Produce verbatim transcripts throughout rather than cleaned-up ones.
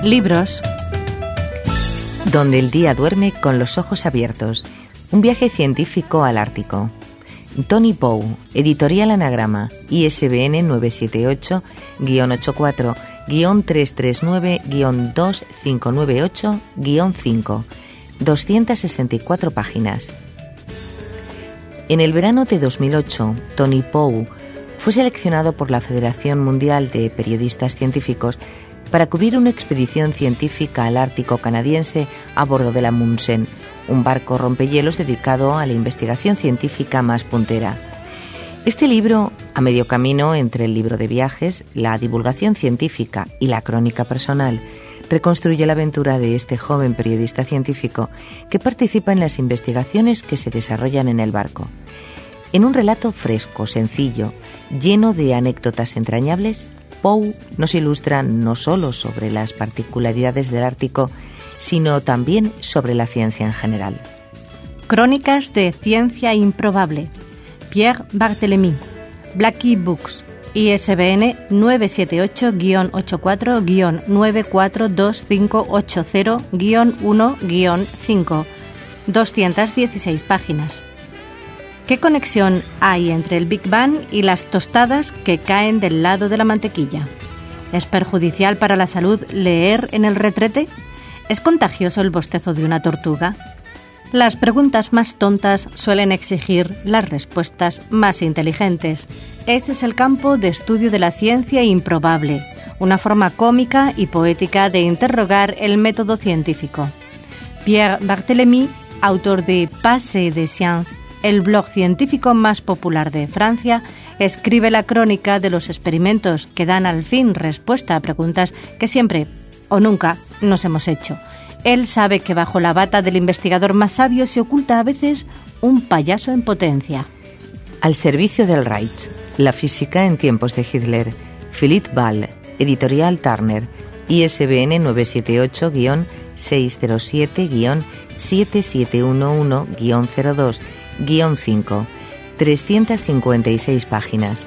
Libros. Donde el día duerme con los ojos abiertos. Un viaje científico al Ártico. Tony Poe, Editorial Anagrama, I S B N nueve siete ocho guion ochenta y cuatro guion trescientos treinta y nueve guion dos mil quinientos noventa y ocho guion cinco. doscientas sesenta y cuatro páginas. En el verano de dos mil ocho, Tony Poe fue seleccionado por la Federación Mundial de Periodistas Científicos para cubrir una expedición científica al Ártico canadiense a bordo de la Amundsen, un barco rompehielos dedicado a la investigación científica más puntera. Este libro, a medio camino entre el libro de viajes, la divulgación científica y la crónica personal, reconstruye la aventura de este joven periodista científico que participa en las investigaciones que se desarrollan en el barco. En un relato fresco, sencillo, lleno de anécdotas entrañables, Poe nos ilustra no solo sobre las particularidades del Ártico, sino también sobre la ciencia en general. Crónicas de ciencia improbable. Pierre Barthélemy, Blackie Books, I S B N nueve siete ocho guion ochenta y cuatro guion nueve cuatro dos cinco ocho cero guion uno guion cinco. doscientas dieciséis páginas. ¿Qué conexión hay entre el Big Bang y las tostadas que caen del lado de la mantequilla? ¿Es perjudicial para la salud leer en el retrete? ¿Es contagioso el bostezo de una tortuga? Las preguntas más tontas suelen exigir las respuestas más inteligentes. Ese es el campo de estudio de la ciencia improbable, una forma cómica y poética de interrogar el método científico. Pierre Barthélemy, autor de Passé des Sciences, el blog científico más popular de Francia, escribe la crónica de los experimentos que dan al fin respuesta a preguntas que siempre o nunca nos hemos hecho. Él sabe que bajo la bata del investigador más sabio se oculta a veces un payaso en potencia. Al servicio del Reich, la física en tiempos de Hitler. Philippe Ball, Editorial Turner, I S B N nueve siete ocho guion seis cero siete guion siete siete uno uno guion cero dos guion cinco. trescientas cincuenta y seis páginas.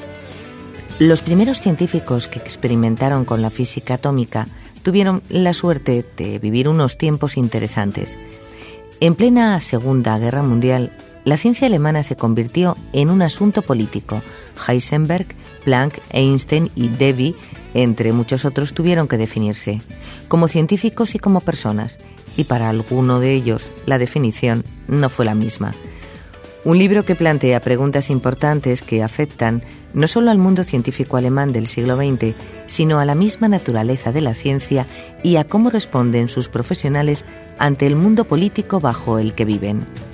Los primeros científicos que experimentaron con la física atómica tuvieron la suerte de vivir unos tiempos interesantes. En plena Segunda Guerra Mundial, la ciencia alemana se convirtió en un asunto político. Heisenberg, Planck, Einstein y Debye, entre muchos otros, tuvieron que definirse, como científicos y como personas, y para alguno de ellos la definición no fue la misma. Un libro que plantea preguntas importantes que afectan no solo al mundo científico alemán del siglo veinte, sino a la misma naturaleza de la ciencia y a cómo responden sus profesionales ante el mundo político bajo el que viven.